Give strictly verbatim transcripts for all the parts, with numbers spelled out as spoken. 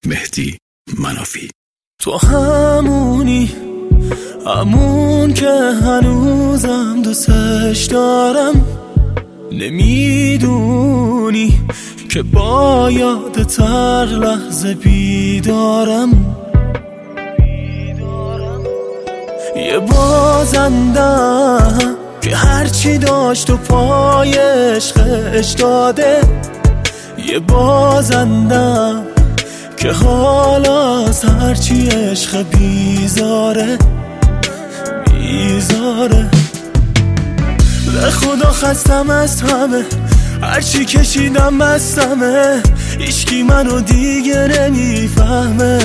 مهدی منافی. تو همونی، همون که هنوزم دوستش دارم. نمیدونی که با یادت هر لحظه بیدارم. یه بازندم که هرچی داشت و پای عشقش داده. یه بازندم که حالا از هرچی عشق بیزاره بیزاره. به خدا خستم از همه، هرچی کشیدم بستمه. هیچکی منو دیگه نمیفهمه.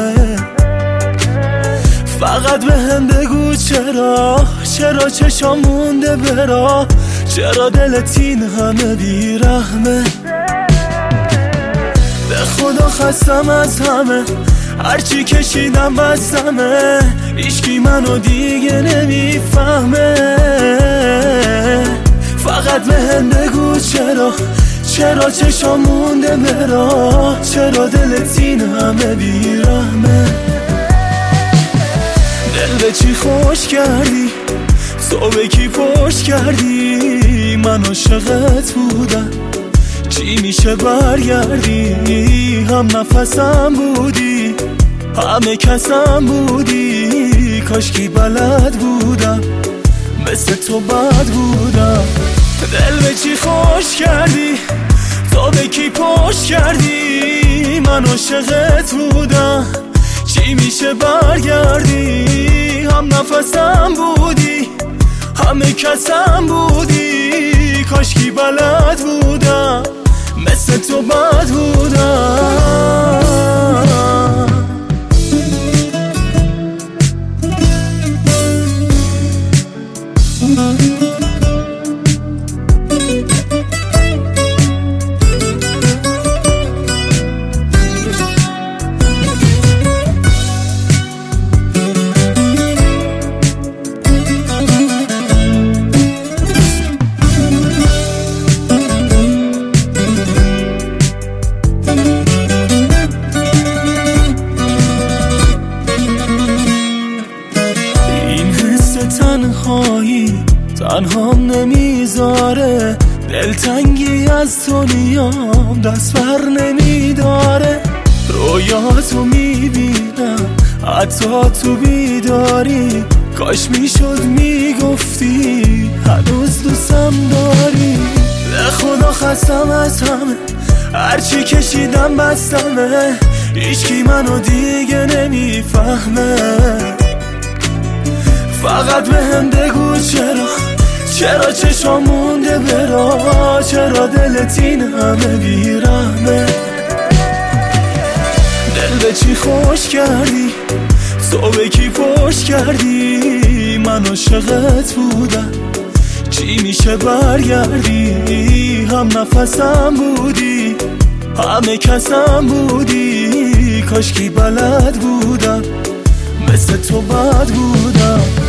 فقط به هم بگو چرا، چرا چشام مونده برا، چرا دلت این همه بیرحمه. به خدا خستم از همه، هرچی کشیدم بستمه. هیچکی منو دیگه نمیفهمه. فقط به هم بگو چرا، چرا چشام مونده برا، چرا دلت این همه بیرحمه. دل به چی خوش کردی، تو به کی پشت کردی. من عاشقت بودم، چی میشه برگردی. هم نفسم بودی، همه کسم بودی. کاشکی بلد بودم، مثل تو بد بودم. دل به چی خوش کردی، تو به کی پشت کردی. من عاشقت بودم، چی میشه برگردی. هم نفسم بودی، همه کسم بودی. کاشکی بلد بودم، مثل تو بد بودم. تنهایی تنهام نمیذاره. دلتنگی از تو نیام دست بر نمیداره. رویاتو میبینم حتی تو بیداری. کاش میشد میگفتی هنوز دوستم داری. به خدا خستم از همه، هرچی کشیدم بستمه. هیچکی منو دیگه نمیفهمه. فقط به هم بگو چرا، چرا چشام مونده برا، چرا دلت این همه بیرحمه. دل به چی خوش کردی، تو به کی پشت کردی. من عاشقت بودم، چی میشه برگردی. هم نفسم بودی، همه کسم بودی. کاشکی بلد بودم، مثل تو بد بودم.